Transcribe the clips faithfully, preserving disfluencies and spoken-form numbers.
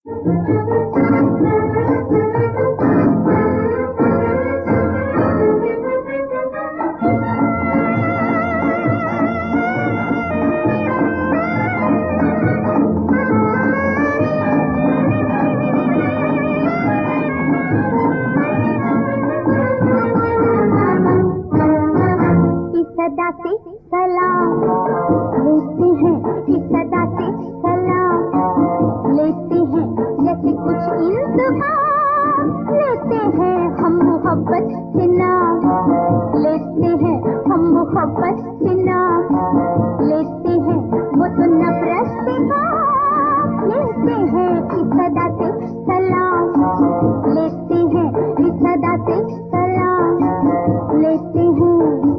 सदा से सलाम लेते हैं, इस सदा से सलाम लेते हैं, जैसे कुछ इंतकाम लेते हैं हम मोहब्बत से नाम, लेते हैं हम मोहब्बत से नाम, लेते हैं वो तो नफरत से काम, लेते हैं इस सदा से सलाम, लेते हैं इस सदा से सलाम, लेते हैं।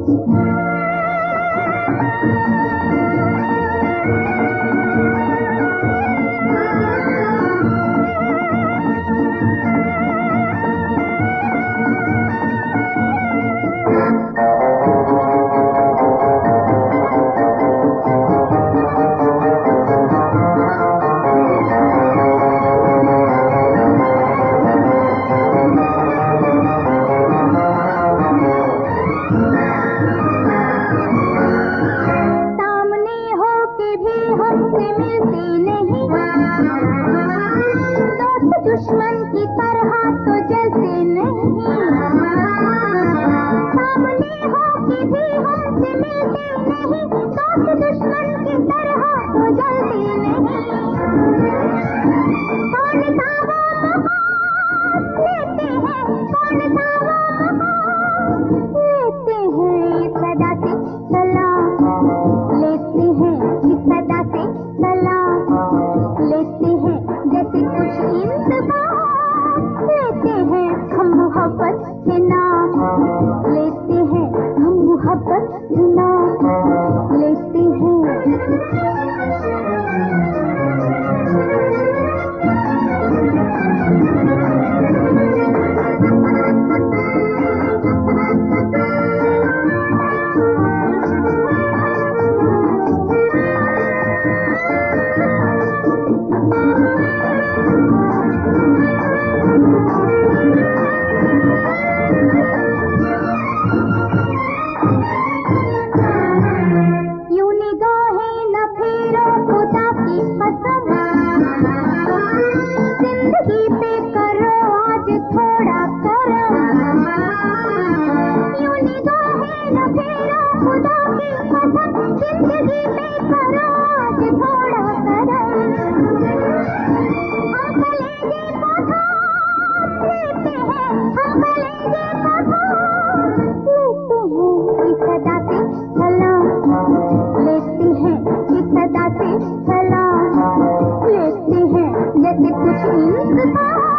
दुश्मन की तरह तो जलते नहीं, सामने हो के भी हमसे मिलते नहीं, दोस्त दुश्मन की तरह तो जलते नहीं। कौन सा वो मकाम लेते हैं, कौन सा वो मकाम लेते हैं, सदा से सलाम लेते हैं, इस सदा से सलाम लेते हैं, जैसे कुछ इंतकाम लेते हैं हम मोहब्बत से नाम, लेते हैं हम मोहब्बत से नाम, लेते हैं। लेते हैं जैसे कुछ इंतजार